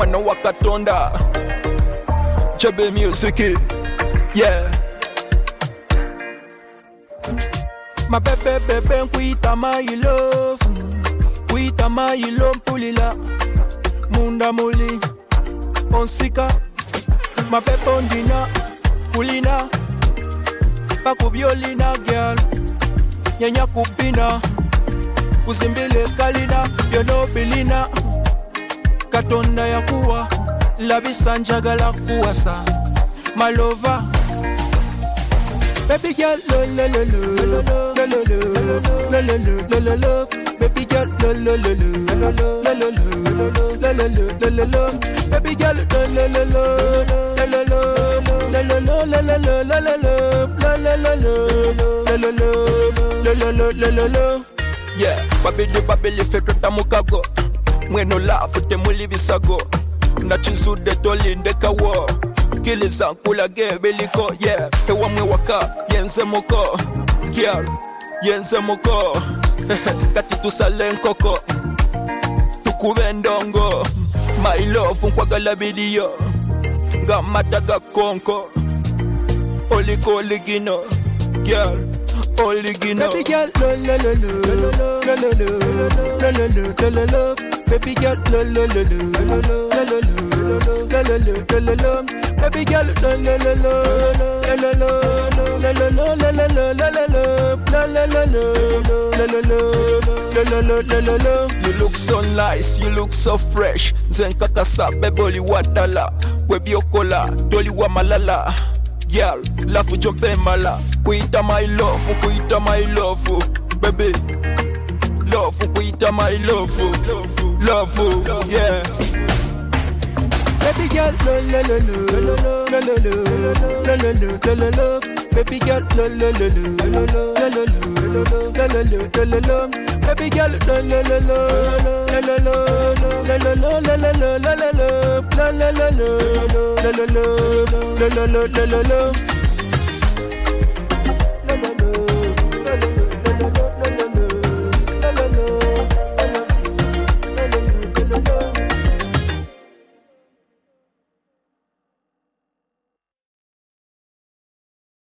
mwana wa Katonda. Jabe music, yeah. My baby, kuita my love. Kuita my love, pulila. Munda muli, onsika. My baby, ondina, kulina. Paku violina, girl. Nyanya kupina. Kusimbile kalina, yono bilina. Katonda ya kuwa, labisa njagala kuwasa. My lover. Baby girl, lo lo lo lo lo lo lo lo lo lo lo. Baby girl, lo lo lo lo lo lo lo lo lo lo lo. Baby girl, lo lo lo lo lo lo lo lo lo lo. Yeah, babili fetu tamukago. Mweno lafu temuli bisago. Na chinsude tolinde kawo. Kiliza kula gebeliko, yeah. Hewa mwe waka, yenze moko. Girl, yenze moko. Kati tusale nkoko. Tukube ndongo. My love unkwagala video. Ngamataga konko. Oliko ligino. Girl, oligino. Baby girl, lo lo lo lo lo lo lo lo lo lo lo lo. Baby girl, lo lo lo lo lo lo lo lo lo. Baby girl, lo lo lo lo lo lo lo. You look so nice, you look so fresh. Zenkakasa beboli wadala. Webiokola, doli wa malala. Girl, lafu jompe mala. Kuita my love, kuita my love, baby. Love, kuita my love, love, yeah. Baby girl, lo lo lo lo lo lo lo lo lo lo. Baby girl, lo lo lo lo lo lo lo lo lo. Baby girl, lo lo lo lo lo lo lo lo lo.